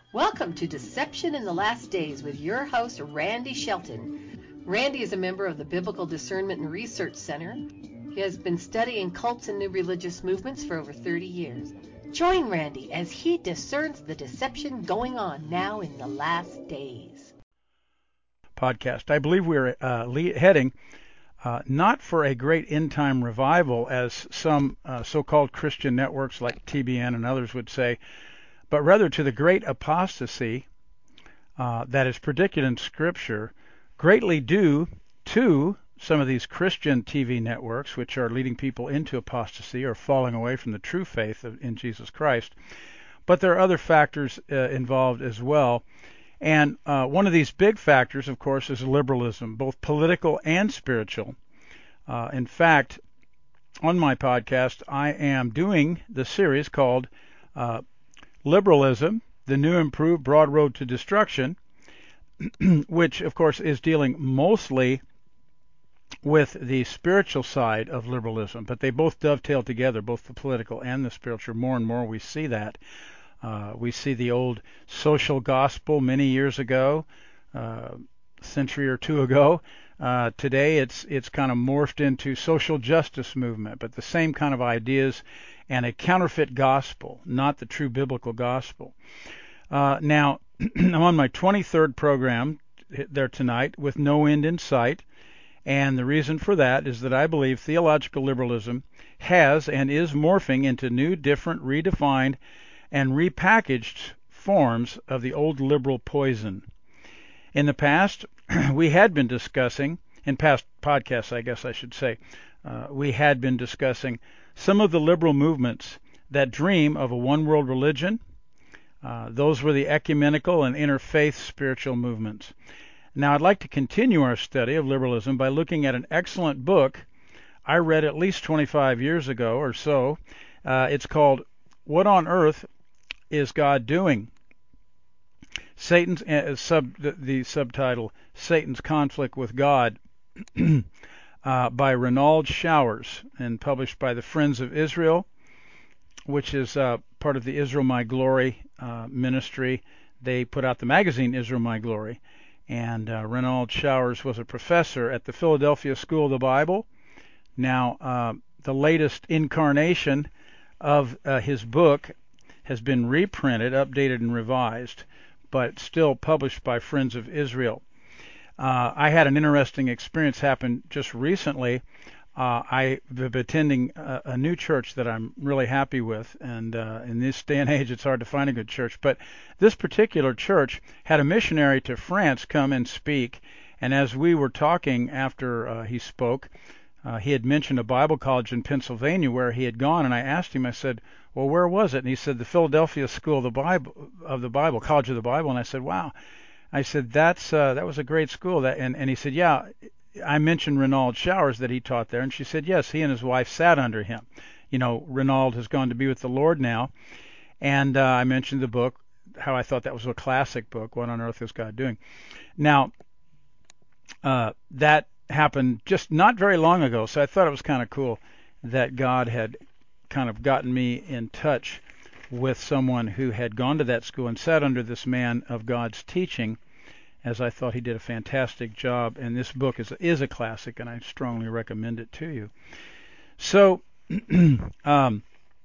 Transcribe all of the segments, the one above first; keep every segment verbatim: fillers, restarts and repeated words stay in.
Welcome to Deception in the Last Days with your host, Randy Shelton. Randy is a member of the Biblical Discernment and Research Center. He has been studying cults and new religious movements for over thirty years. Join Randy as he discerns the deception going on now in the last days. Podcast. I believe we're uh, le- heading uh, not for a great end-time revival, as some uh, so-called Christian networks like T B N and others would say, but rather to the great apostasy uh, that is predicted in Scripture, greatly due to some of these Christian T V networks, which are leading people into apostasy or falling away from the true faith of, in Jesus Christ. But there are other factors uh, involved as well. And uh, one of these big factors, of course, is liberalism, both political and spiritual. Uh, in fact, on my podcast, I am doing the series called uh, Liberalism, the New Improved Broad Road to Destruction, which, of course, is dealing mostly with the spiritual side of liberalism. But they both dovetail together, both the political and the spiritual. More and more we see that. Uh, we see the old social gospel many years ago, uh, a century or two ago. Uh, today it's it's kind of morphed into social justice movement, but the same kind of ideas and a counterfeit gospel, not the true biblical gospel. Uh, now, I'm on my twenty-third program there tonight with no end in sight, and the reason for that is that I believe theological liberalism has and is morphing into new, different, redefined, and repackaged forms of the old liberal poison. In the past, we had been discussing, in past podcasts, I guess I should say, uh, we had been discussing some of the liberal movements that dream of a one-world religion. Uh, those were the ecumenical and interfaith spiritual movements. Now, I'd like to continue our study of liberalism by looking at an excellent book I read at least twenty-five years ago or so. Uh, it's called What on Earth is God Doing? Satan's uh, sub the, the subtitle Satan's Conflict with God uh, by Renald Showers, and published by the Friends of Israel, which is uh, part of the Israel My Glory uh, ministry. They put out the magazine Israel My Glory, and uh, Renald Showers was a professor at the Philadelphia School of the Bible. Now, uh, the latest incarnation of uh, his book has been reprinted, updated, and revised, but still published by Friends of Israel. Uh, I had an interesting experience happen just recently. Uh, I've been attending a, a new church that I'm really happy with, and uh, in this day and age, it's hard to find a good church. But this particular church had a missionary to France come and speak, and as we were talking after uh, he spoke, Uh, he had mentioned a Bible college in Pennsylvania where he had gone, and I asked him, I said, well, where was it? And he said, the Philadelphia School of the Bible, of the Bible, College of the Bible. And I said, wow. I said, that's uh, that was a great school. That, and, and he said, yeah, I mentioned Renald Showers that he taught there. And she said, yes, he and his wife sat under him. You know, Renald has gone to be with the Lord now. And uh, I mentioned the book, how I thought that was a classic book, What on Earth is God Doing? Now, uh, that happened just not very long ago, so I thought it was kind of cool that God had kind of gotten me in touch with someone who had gone to that school and sat under this man of God's teaching, as I thought he did a fantastic job, and this book is is a classic, and I strongly recommend it to you. So um,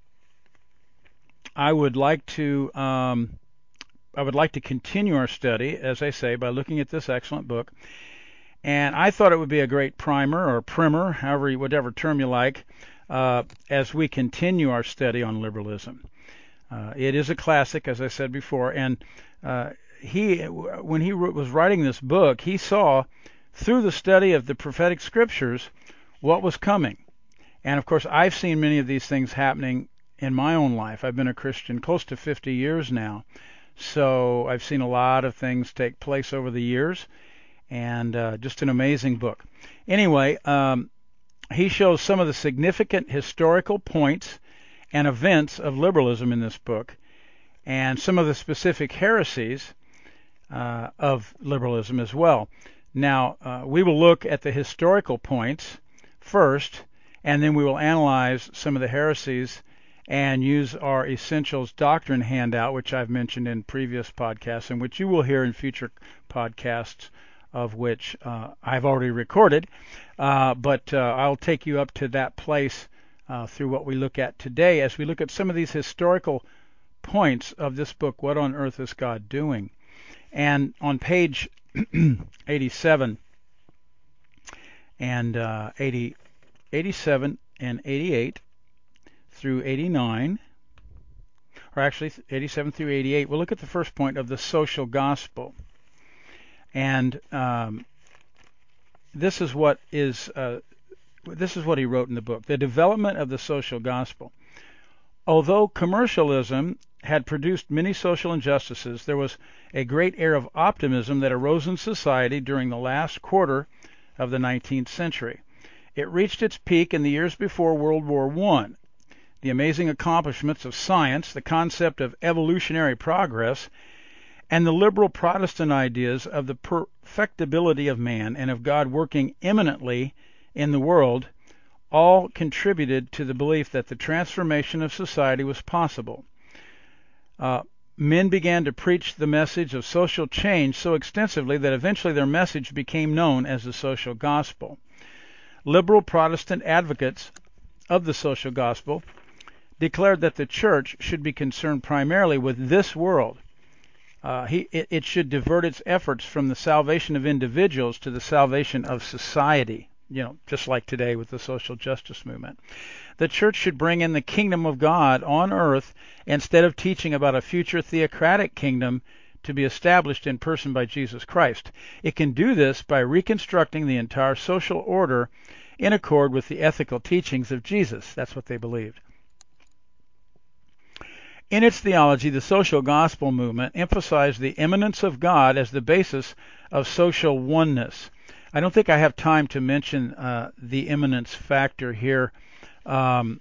I would like to um, I would like to continue our study, as I say, by looking at this excellent book. And I thought it would be a great primer or primer, however, whatever term you like, uh, as we continue our study on liberalism. Uh, it is a classic, as I said before, and uh, he, when he was writing this book, he saw through the study of the prophetic scriptures what was coming. And of course, I've seen many of these things happening in my own life. I've been a Christian close to fifty years now, so I've seen a lot of things take place over the years. And uh, just an amazing book. Anyway, um, he shows some of the significant historical points and events of liberalism in this book, and some of the specific heresies uh, of liberalism as well. Now, uh, we will look at the historical points first, and then we will analyze some of the heresies and use our Essentials Doctrine handout, which I've mentioned in previous podcasts and which you will hear in future podcasts, of which uh, I've already recorded. Uh, but uh, I'll take you up to that place uh, through what we look at today as we look at some of these historical points of this book, What on Earth is God Doing? And on page eighty-seven and uh, eighty, eighty-seven and eighty-eight through eighty-nine, or actually eighty-seven through eighty-eight, we'll look at the first point of the social gospel. And um, this is what is uh, this is what he wrote in the book: the development of the social gospel. Although commercialism had produced many social injustices, there was a great air of optimism that arose in society during the last quarter of the nineteenth century. It reached its peak in the years before World War One. The amazing accomplishments of science, the concept of evolutionary progress, and the liberal Protestant ideas of the perfectibility of man and of God working imminently in the world all contributed to the belief that the transformation of society was possible. Uh, men began to preach the message of social change so extensively that eventually their message became known as the social gospel. Liberal Protestant advocates of the social gospel declared that the church should be concerned primarily with this world. Uh, he, it, it should divert its efforts from the salvation of individuals to the salvation of society, you know, just like today with the social justice movement. The church should bring in the kingdom of God on earth instead of teaching about a future theocratic kingdom to be established in person by Jesus Christ. It can do this by reconstructing the entire social order in accord with the ethical teachings of Jesus. That's what they believed. In its theology, the social gospel movement emphasized the immanence of God as the basis of social oneness. I don't think I have time to mention uh, the immanence factor here, um,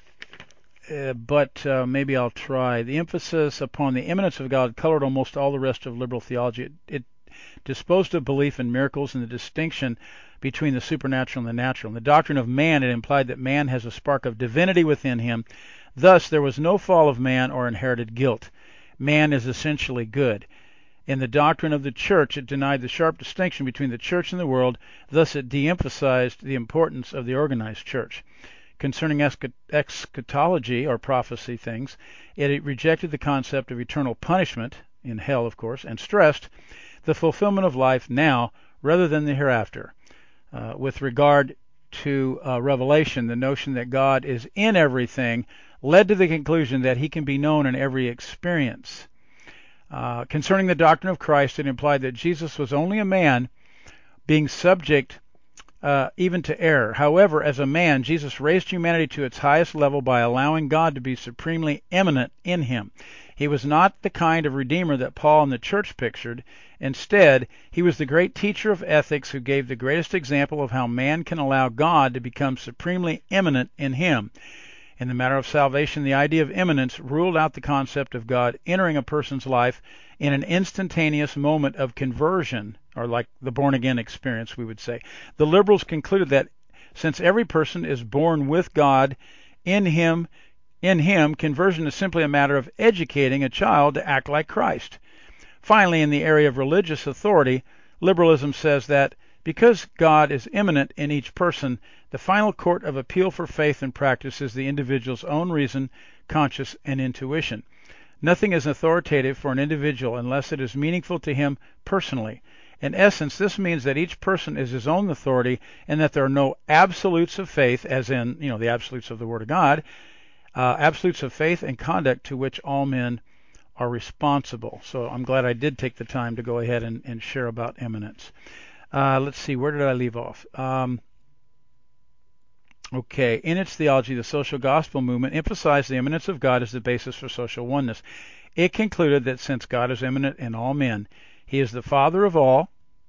uh, but uh, maybe I'll try. The emphasis upon the immanence of God colored almost all the rest of liberal theology. It, it disposed of belief in miracles and the distinction between the supernatural and the natural. In the doctrine of man, it implied that man has a spark of divinity within him. Thus, there was no fall of man or inherited guilt. Man is essentially good. In the doctrine of the church, it denied the sharp distinction between the church and the world. Thus, it de-emphasized the importance of the organized church. Concerning eschatology, or prophecy things, it rejected the concept of eternal punishment, in hell, of course, and stressed the fulfillment of life now rather than the hereafter. Uh, with regard to uh, Revelation, the notion that God is in everything led to the conclusion that he can be known in every experience. Uh, concerning the doctrine of Christ, it implied that Jesus was only a man being subject uh, even to error. However, as a man, Jesus raised humanity to its highest level by allowing God to be supremely immanent in him. He was not the kind of redeemer that Paul and the church pictured. Instead, he was the great teacher of ethics who gave the greatest example of how man can allow God to become supremely immanent in him. In the matter of salvation, the idea of immanence ruled out the concept of God entering a person's life in an instantaneous moment of conversion, or like the born-again experience, we would say. The liberals concluded that since every person is born with God in him, in him, conversion is simply a matter of educating a child to act like Christ. Finally, in the area of religious authority, liberalism says that because God is immanent in each person, the final court of appeal for faith and practice is the individual's own reason, conscience, and intuition. Nothing is authoritative for an individual unless it is meaningful to him personally. In essence, this means that each person is his own authority and that there are no absolutes of faith, as in, you know, the absolutes of the Word of God, uh, absolutes of faith and conduct to which all men are responsible. So I'm glad I did take the time to go ahead and, and share about immanence. Uh, let's see, where did I leave off? Um, okay, in its theology, the social gospel movement emphasized the immanence of God as the basis for social oneness. It concluded that since God is immanent in all men, he is the Father of all,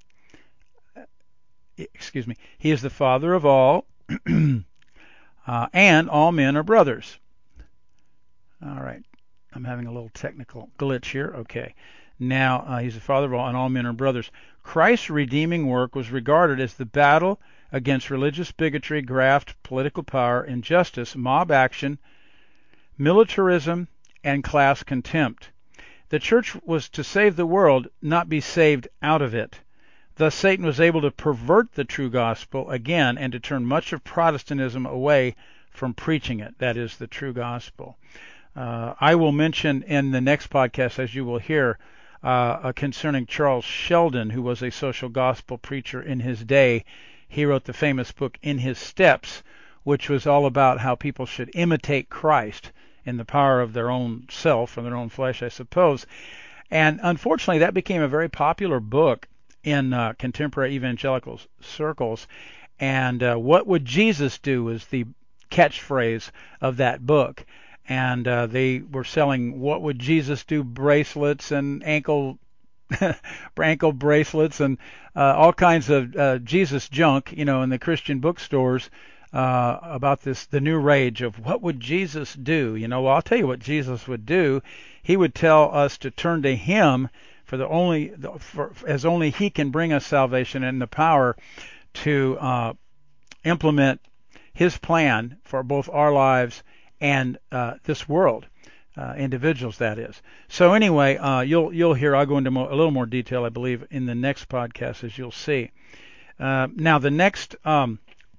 excuse me, he is the Father of all, uh, and all men are brothers. All right, I'm having a little technical glitch here. Okay. Now, uh, he's the Father of all, and all men are brothers. Christ's redeeming work was regarded as the battle against religious bigotry, graft, political power, injustice, mob action, militarism, and class contempt. The church was to save the world, not be saved out of it. Thus Satan was able to pervert the true gospel again and to turn much of Protestantism away from preaching it, that is, the true gospel. Uh, I will mention in the next podcast, as you will hear, uh, concerning Charles Sheldon, who was a social gospel preacher in his day. He wrote the famous book In His Steps, which was all about how people should imitate Christ in the power of their own self or their own flesh, I suppose. And unfortunately, that became a very popular book in uh, contemporary evangelical circles. And uh, what would Jesus do is the catchphrase of that book. And uh, they were selling what would Jesus do bracelets and ankle ankle bracelets and uh, all kinds of uh, Jesus junk, you know, in the Christian bookstores uh, about this, the new rage of what would Jesus do? You know, well, I'll tell you what Jesus would do. He would tell us to turn to Him for the only, for, as only He can bring us salvation and the power to uh, implement His plan for both our lives and uh, this world. Uh, individuals, that is. So anyway, uh, you'll you'll hear. I'll go into mo- a little more detail, I believe, in the next podcast, as you'll see. Uh, now, the next um,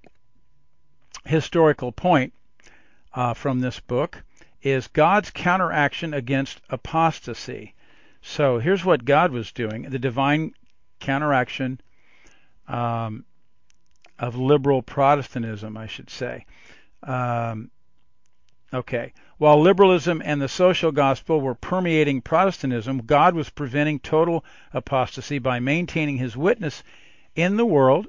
historical point uh, from this book is God's counteraction against apostasy. So here's what God was doing: the divine counteraction um, of liberal Protestantism, I should say. Um, Okay. While liberalism and the social gospel were permeating Protestantism, God was preventing total apostasy by maintaining His witness in the world.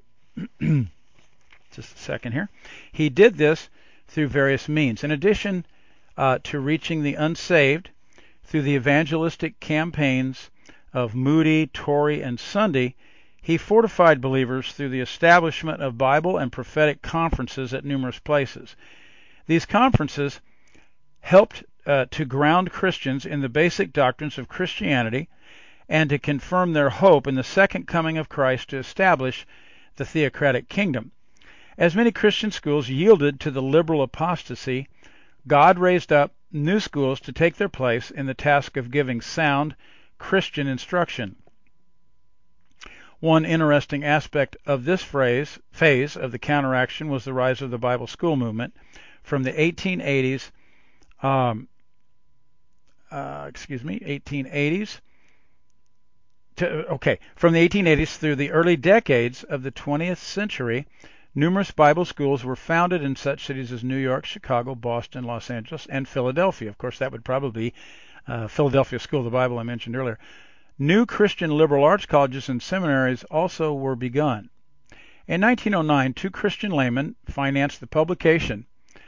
Just a second here. He did this through various means. In addition uh, to reaching the unsaved through the evangelistic campaigns of Moody, Torrey, and Sunday, He fortified believers through the establishment of Bible and prophetic conferences at numerous places. These conferences helped uh, to ground Christians in the basic doctrines of Christianity and to confirm their hope in the second coming of Christ to establish the theocratic kingdom. As many Christian schools yielded to the liberal apostasy, God raised up new schools to take their place in the task of giving sound Christian instruction. One interesting aspect of this phrase, phase of the counteraction was the rise of the Bible school movement from the eighteen eighties Um, uh, excuse me, eighteen eighties. To, okay, from the eighteen eighties through the early decades of the twentieth century, numerous Bible schools were founded in such cities as New York, Chicago, Boston, Los Angeles, and Philadelphia. Of course, that would probably be uh, Philadelphia School of the Bible I mentioned earlier. New Christian liberal arts colleges and seminaries also were begun. In nineteen oh nine, two Christian laymen financed the publication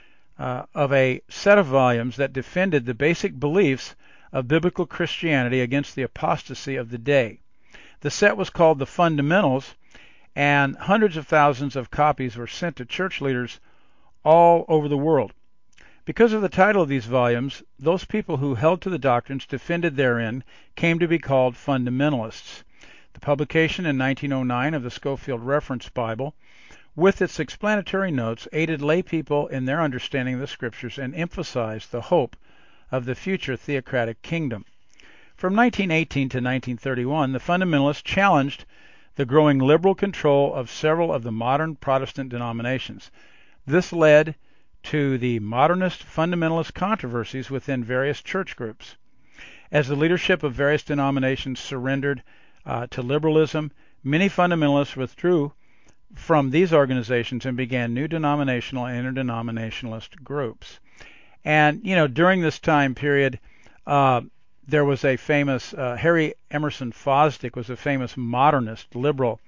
Uh, of a set of volumes that defended the basic beliefs of biblical Christianity against the apostasy of the day. The set was called The Fundamentals, and hundreds of thousands of copies were sent to church leaders all over the world. Because of the title of these volumes, those people who held to the doctrines defended therein came to be called fundamentalists. The publication in nineteen oh nine of the Scofield Reference Bible, with its explanatory notes, aided lay people in their understanding of the Scriptures and emphasized the hope of the future theocratic kingdom. From nineteen eighteen to nineteen thirty-one, the fundamentalists challenged the growing liberal control of several of the modern Protestant denominations. This led to the modernist fundamentalist controversies within various church groups. As the leadership of various denominations surrendered uh, to liberalism, many fundamentalists withdrew from these organizations and began new denominational and interdenominationalist groups. And, you know, during this time period, uh, there was a famous, uh, Harry Emerson Fosdick was a famous modernist liberal,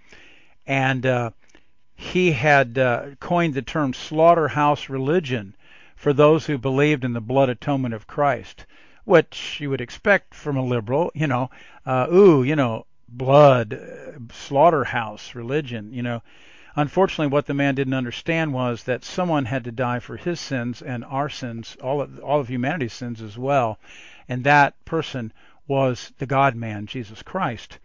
and uh, he had uh, coined the term slaughterhouse religion for those who believed in the blood atonement of Christ, which you would expect from a liberal, you know, uh, ooh, you know, blood, uh, slaughterhouse religion, you know. Unfortunately, what the man didn't understand was that someone had to die for his sins and our sins, all of, all of humanity's sins as well, and that person was the God-man, Jesus Christ.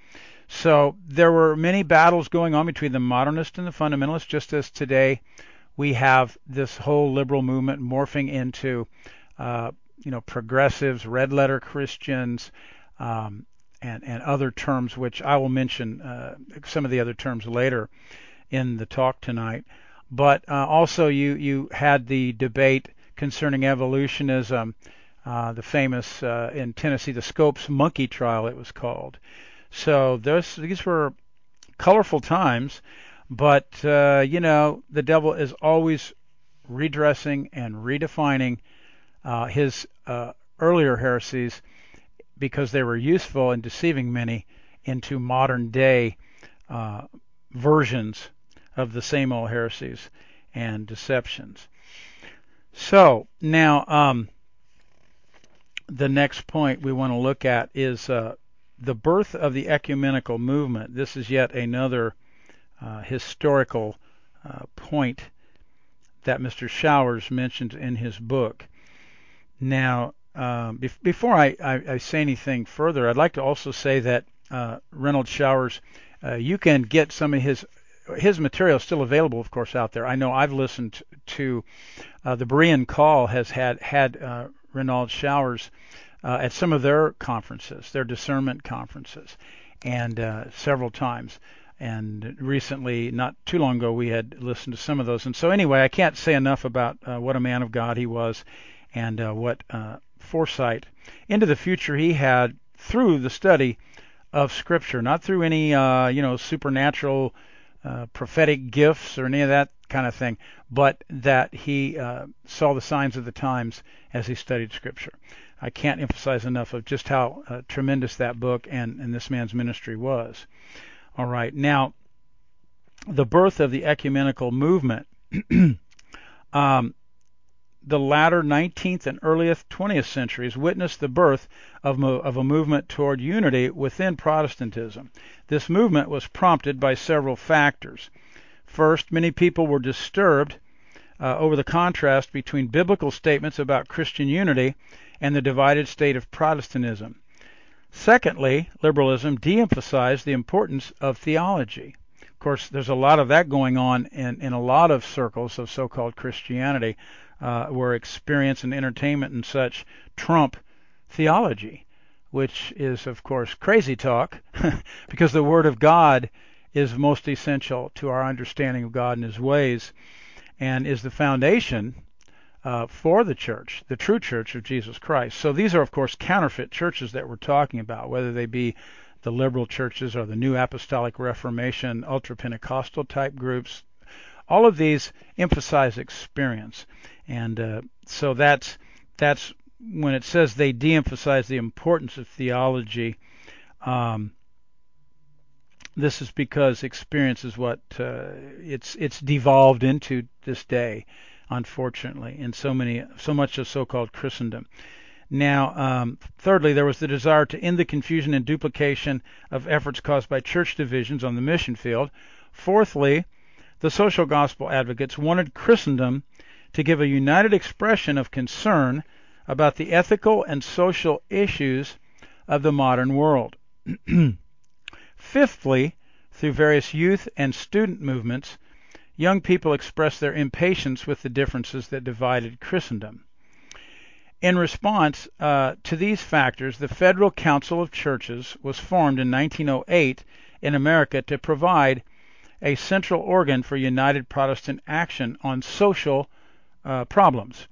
So there were many battles going on between the modernists and the fundamentalists, just as today we have this whole liberal movement morphing into uh, you know, progressives, red letter Christians, um, and, and other terms, which I will mention uh, some of the other terms later in the talk tonight. But uh, also you, you had the debate concerning evolutionism, uh, the famous uh, in Tennessee, the Scopes monkey trial it was called. So those, these were colorful times, but, uh, you know, the devil is always redressing and redefining uh, his uh, earlier heresies because they were useful in deceiving many into modern day uh, versions of the same old heresies and deceptions. So now um, the next point we want to look at is uh, the birth of the ecumenical movement. This is yet another uh, historical uh, point that Mister Showers mentioned in his book. Now, um, be- before I, I, I say anything further, I'd like to also say that uh, Reynold Showers, uh, you can get some of his his material still available, of course, out there. I know I've listened to uh, the Berean Call has had had uh, Reynold Showers uh, at some of their conferences, their discernment conferences, and uh, several times. And recently, not too long ago, we had listened to some of those. And so anyway, I can't say enough about uh, what a man of God he was and uh, what uh, foresight into the future he had through the study of Scripture, not through any, uh, you know, supernatural uh, prophetic gifts or any of that kind of thing, but that he uh, saw the signs of the times as he studied Scripture. I can't emphasize enough of just how uh, tremendous that book and, and this man's ministry was. All right, now, the birth of the ecumenical movement. um, the latter nineteenth and earliest twentieth centuries witnessed the birth of, mo- of a movement toward unity within Protestantism. This movement was prompted by several factors. First, many people were disturbed uh, over the contrast between biblical statements about Christian unity and the divided state of Protestantism. Secondly, liberalism de-emphasized the importance of theology. Of course, there's a lot of that going on in, in a lot of circles of so-called Christianity, uh, where experience and entertainment and such trump theology, which is, of course, crazy talk, because the Word of God is most essential to our understanding of God and His ways, and is the foundation Uh, for the church, the true church of Jesus Christ. So these are, of course, counterfeit churches that we're talking about, whether they be the liberal churches or the New Apostolic Reformation, ultra-Pentecostal type groups. All of these emphasize experience. And uh, so that's, that's when it says they de-emphasize the importance of theology, um, this is because experience is what uh, it's it's devolved into this day, unfortunately, in so many, so much of so-called Christendom. Now, um, thirdly, there was the desire to end the confusion and duplication of efforts caused by church divisions on the mission field. Fourthly, the social gospel advocates wanted Christendom to give a united expression of concern about the ethical and social issues of the modern world. Fifthly, through various youth and student movements, young people expressed their impatience with the differences that divided Christendom. In response uh, to these factors, the Federal Council of Churches was formed in nineteen oh eight in America to provide a central organ for united Protestant action on social uh, problems,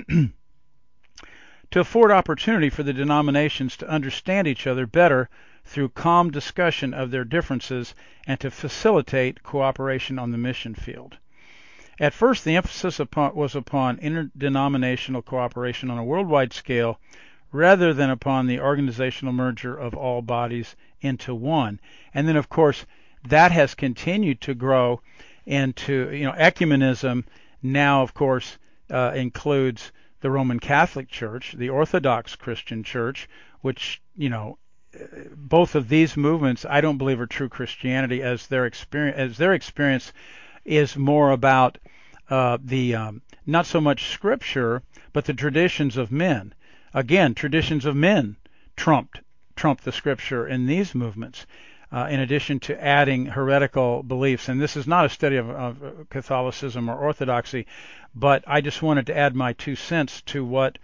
to afford opportunity for the denominations to understand each other better through calm discussion of their differences, and to facilitate cooperation on the mission field. At first, the emphasis upon, was upon interdenominational cooperation on a worldwide scale rather than upon the organizational merger of all bodies into one. And then, of course, that has continued to grow into, you know, ecumenism now, of course, uh, includes the Roman Catholic Church, the Orthodox Christian Church, which, you know, both of these movements, I don't believe, are true Christianity, as their experience, as their experience is more about uh, the um, not so much Scripture, but the traditions of men. Again, traditions of men trumped trumped the Scripture in these movements, uh, in addition to adding heretical beliefs. And this is not a study of, of Catholicism or Orthodoxy, but I just wanted to add my two cents to what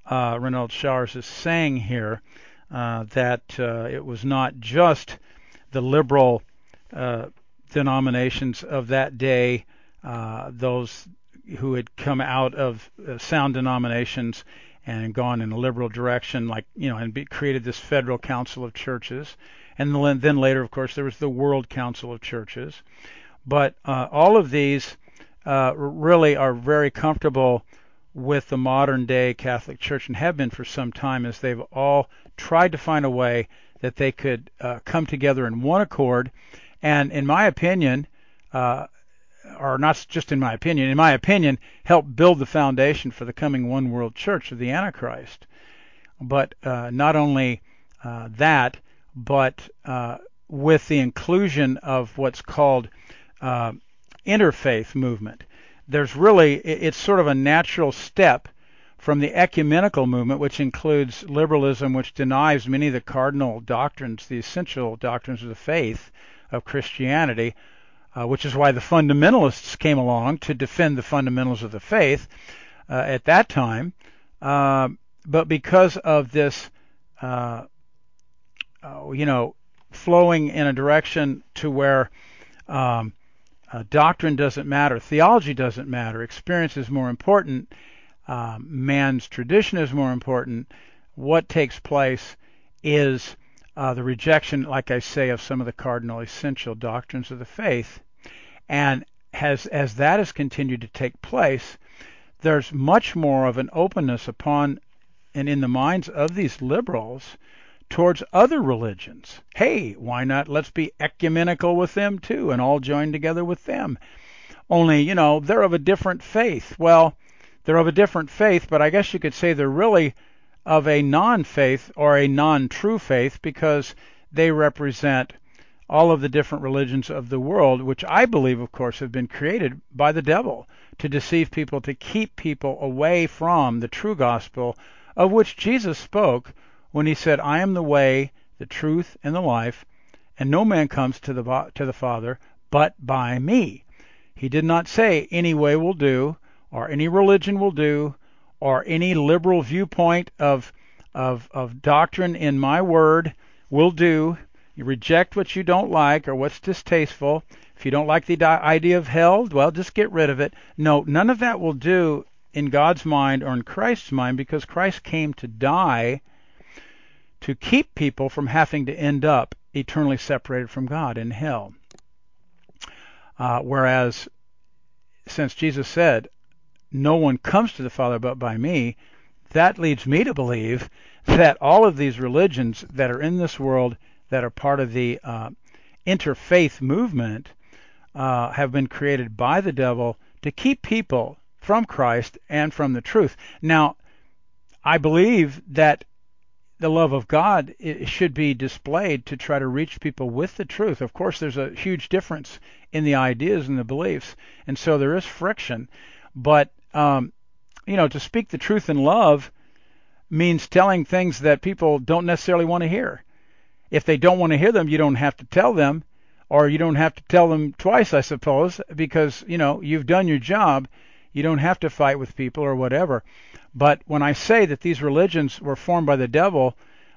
uh, Renald Showers is saying here, uh, that uh, it was not just the liberal uh, denominations of that day, uh, those who had come out of uh, sound denominations and gone in a liberal direction, like, you know, and be, created this Federal Council of Churches. And then later, of course, there was the World Council of Churches. But uh, all of these uh, really are very comfortable with the modern day Catholic Church, and have been for some time, as they've all tried to find a way that they could uh, come together in one accord. And in my opinion, uh, or not just in my opinion, in my opinion, help build the foundation for the coming one world church of the Antichrist. But uh, not only uh, that, but uh, with the inclusion of what's called uh, interfaith movement. There's really, it's sort of a natural step from the ecumenical movement, which includes liberalism, which denies many of the cardinal doctrines, the essential doctrines of the faith of Christianity, uh, which is why the fundamentalists came along to defend the fundamentals of the faith uh, at that time. Uh, but because of this, uh, uh, you know, flowing in a direction to where um, uh, doctrine doesn't matter, theology doesn't matter, experience is more important, um, man's tradition is more important, what takes place is uh, the rejection, like I say, of some of the cardinal essential doctrines of the faith. And has, as that has continued to take place, there's much more of an openness upon and in the minds of these liberals towards other religions. Hey, why not? Let's be ecumenical with them too and all join together with them. Only, you know, they're of a different faith. Well, they're of a different faith, but I guess you could say they're really of a non-faith or a non-true faith, because they represent all of the different religions of the world, which I believe, of course, have been created by the devil to deceive people, to keep people away from the true gospel of which Jesus spoke when he said, I am the way, the truth, and the life, and no man comes to the to the Father but by me. He did not say any way will do, or any religion will do, or any liberal viewpoint of of of doctrine in my word will do. You reject what you don't like or what's distasteful. If you don't like the idea of hell, well, just get rid of it. No, none of that will do in God's mind or in Christ's mind, because Christ came to die to keep people from having to end up eternally separated from God in hell. Uh, whereas, since Jesus said, no one comes to the Father but by me, that leads me to believe that all of these religions that are in this world that are part of the uh, interfaith movement uh, have been created by the devil to keep people from Christ and from the truth. Now, I believe that the love of God should be displayed to try to reach people with the truth. Of course, there's a huge difference in the ideas and the beliefs, and so there is friction. But, um, you know, to speak the truth in love means telling things that people don't necessarily want to hear. If they don't want to hear them, you don't have to tell them, or you don't have to tell them twice, I suppose, because, you know, you've done your job. You don't have to fight with people or whatever. But when I say that these religions were formed by the devil,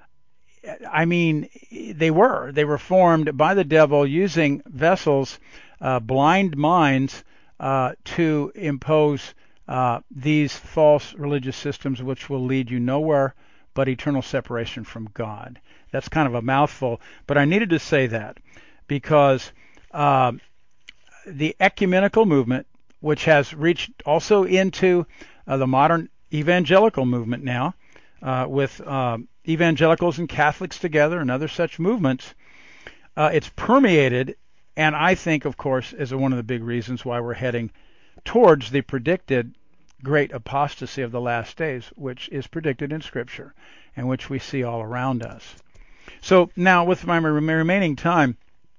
I mean, they were. They were formed by the devil using vessels, uh, blind minds, uh, to impose uh, these false religious systems, which will lead you nowhere but eternal separation from God. That's kind of a mouthful, but I needed to say that because uh, the ecumenical movement, which has reached also into uh, the modern evangelical movement now, uh, with uh, evangelicals and Catholics together and other such movements, uh, it's permeated, and I think, of course, is one of the big reasons why we're heading towards the predicted great apostasy of the last days, which is predicted in Scripture and which we see all around us. So now, with my remaining time,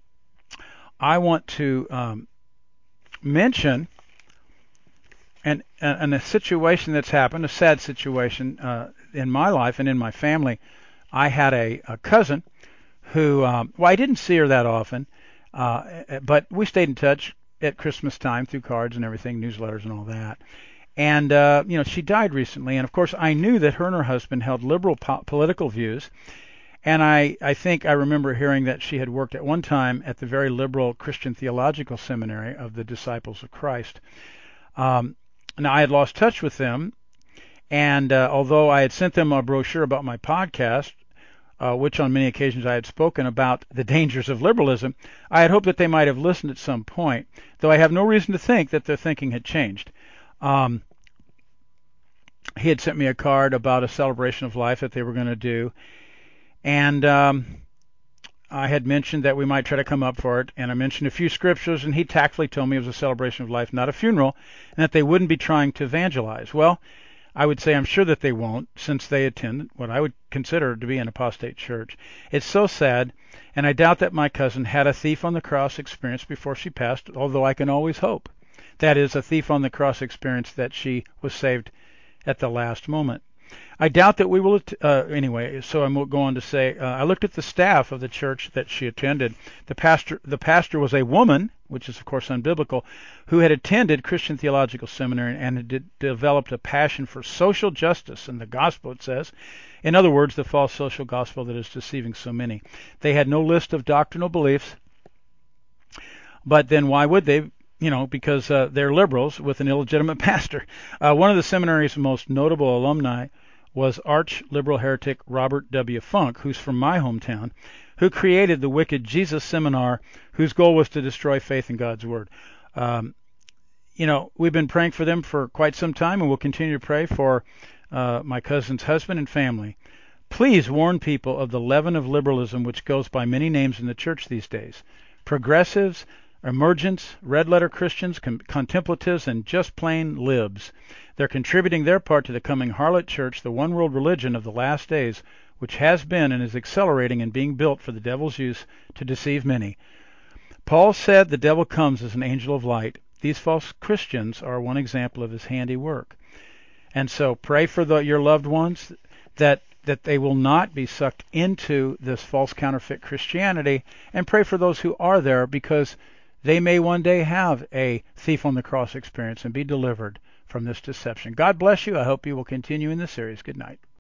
I want to um, mention And, and a situation that's happened, a sad situation uh, in my life and in my family. I had a, a cousin who, um, well, I didn't see her that often, uh, but we stayed in touch at Christmas time through cards and everything, newsletters and all that. And, uh, you know, she died recently. And, of course, I knew that her and her husband held liberal po- political views. And I, I think I remember hearing that she had worked at one time at the very liberal Christian Theological Seminary of the Disciples of Christ. Um, now, I had lost touch with them. And uh, although I had sent them a brochure about my podcast, uh, which on many occasions I had spoken about the dangers of liberalism, I had hoped that they might have listened at some point, though I have no reason to think that their thinking had changed. Um, he had sent me a card about a celebration of life that they were going to do, and um, I had mentioned that we might try to come up for it, and I mentioned a few scriptures, and he tactfully told me it was a celebration of life, not a funeral, and that they wouldn't be trying to evangelize. Well, I would say I'm sure that they won't, since they attend what I would consider to be an apostate church. It's so sad, and I doubt that my cousin had a thief on the cross experience before she passed, although I can always hope. That is, a thief on the cross experience that she was saved at the last moment. I doubt that we will, uh, anyway, so I'm go on to say, uh, I looked at the staff of the church that she attended. The pastor, the pastor was a woman, which is of course unbiblical, who had attended Christian Theological Seminary and had de- developed a passion for social justice and the gospel, it says. In other words, the false social gospel that is deceiving so many. They had no list of doctrinal beliefs, but then why would they? You know, because uh, they're liberals with an illegitimate pastor. Uh, one of the seminary's most notable alumni was arch-liberal heretic Robert W. Funk, who's from my hometown, who created the Wicked Jesus Seminar, whose goal was to destroy faith in God's Word. Um, you know, we've been praying for them for quite some time, and we'll continue to pray for uh, my cousin's husband and family. Please warn people of the leaven of liberalism, which goes by many names in the church these days. Progressives, emergents, red-letter Christians, con- contemplatives, and just plain libs. They're contributing their part to the coming harlot church, the one-world religion of the last days, which has been and is accelerating and being built for the devil's use to deceive many. Paul said the devil comes as an angel of light. These false Christians are one example of his handiwork. And so pray for the, your loved ones that that they will not be sucked into this false counterfeit Christianity, and pray for those who are there, because they may one day have a thief on the cross experience and be delivered from this deception. God bless you. I hope you will continue in this series. Good night.